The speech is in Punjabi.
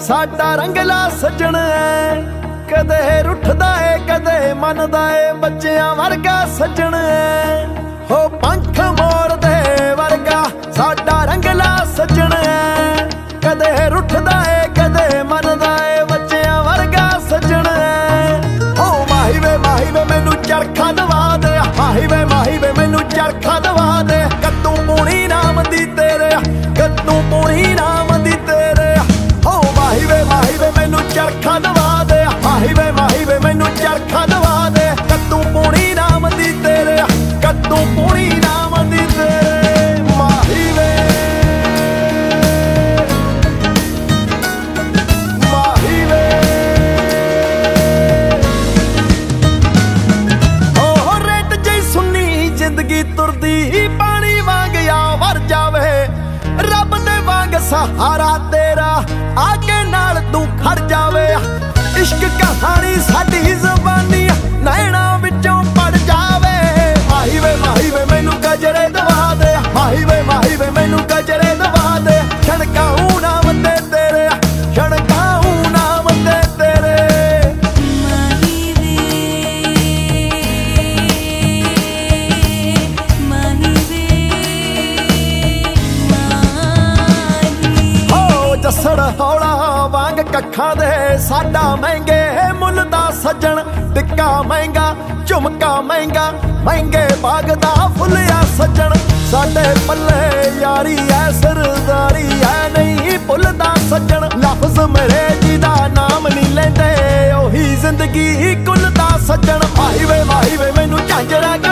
ਸਾਡਾ ਰੰਗਲਾ ਸੱਜਣ ਐ, ਕਦੇ ਰੁੱਠਦਾ ਏ ਕਦੇ ਮੰਨਦਾ ਏ, ਬੱਚਿਆਂ ਵਰਗਾ ਸੱਜਣ ਐ। ਹੋ ਪੰਖ ਮੋੜਦੇ ਵਰਗਾ ਸਾਡਾ ਰੰਗਲਾ ਸੱਜਣ ਐ, ਕਦੇ ਰੁੱਠਦਾ ਏ ਕਦੇ ਮੰਨਦਾ ਏ, ਬੱਚਿਆਂ ਵਰਗਾ ਸੱਜਣ ਐ। ਹੋ ਮਾਹੀ ਵੇ ਮੈਨੂੰ ਚਰਖਾ ਦਵਾ ਦੇ, ਮਾਹੀ ਵੇ ਮੈਨੂੰ ਚਰਖਾ ਦਵਾ ਦੇ, ਕੱਦੂ ਪੂਣੀ ਨਾਮ ਦੀ ਤੇਰੇ, ਕੱਦੂ ਪੂਣੀ ਨਾਮ ਦੀ ਤੇਰੇ। ਹੋ ਮਾਹੀ ਵੇ ਮੈਨੂੰ ਚਰਖਾ ਦਵਾ ਦੇ, ਮਾਹੀ ਵੇ ਮੈਨੂੰ ਚਰਖਾ ਦਵਾ ਦੇ, ਕੱਦੂ ਪੂਣੀ ਨਾਮ ਦੀ ਤੇਰੇ, ਕੱਦੂ ਪੂਣੀ ਨਾਮ ਦੀ ਤੇਰੇ। ਮਾਹੀ ਵੇ ਜ਼ਿੰਦਗੀ ਤੁਰਦੀ ਪਾਣੀ ਵਾਂਗ ਆ ਵਰ ਜਾਵੇ, ਰੱਬ ਦੇ ਵਾਂਗ ਸਹਾਰਾ ਤੇਰਾ ਆ ਕੇ ਨਾਲ ਤੂੰ ਖੜ ਜਾਵੇ। ਇਸ਼ਕ ਕਹਾਣੀ ਸਾਡੀ ਜ਼ਬਾਨੀ ਨੈਣਾ ਵਿੱਚੋਂ ਪੜ ਜਾਵੇ। ਮਾਹੀ ਵੇ ਮੈਨੂੰ ਗਜਰੇ ਦਵਾ ਦੇ, ਮਾਹੀ ਵੇ ਮੈਨੂੰ ਗਜਰੇ ਦਵਾ ਦੇ, ਛਣਕਾਉ ਨਾਮ ਤੇ ਤੇਰੇ, ਛਣਕਾਉ ਨਾਮ ਤੇ ਤੇਰੇ। ਜੱਸੜ ਹੌਲਾ ਵਾਂਗ ਕੱਖਾਂ ਦੇ ਸਾਡਾ ਮਹਿੰਗੇ ਮੁੱਲ ਦਾ ਸੱਜਣ, ਟਿੱਕਾ ਮਹਿੰਗਾ ਝੁਮਕਾ ਮਹਿੰਗਾ, ਮਹਿੰਗੇ ਬਾਗ ਦਾ ਫੁੱਲਿਆ ਸੱਜਣ। ਸਾਡੇ ਪੱਲੇ ਯਾਰੀ ਐ ਸਰਦਾਰੀ ਐ ਨਹੀਂ ਭੁੱਲਦਾ ਸੱਜਣ, ਲਫ਼ਜ਼ ਮੇਰੇ ਜੀ ਦਾ ਨਾਮ ਨਹੀਂ ਲੈਂਦੇ, ਉਹੀ ਜ਼ਿੰਦਗੀ ਕੁੱਲ ਦਾ ਸੱਜਣ। ਮਾਹੀ ਵੇ ਮੈਨੂੰ ਝਾਂਜਰਾ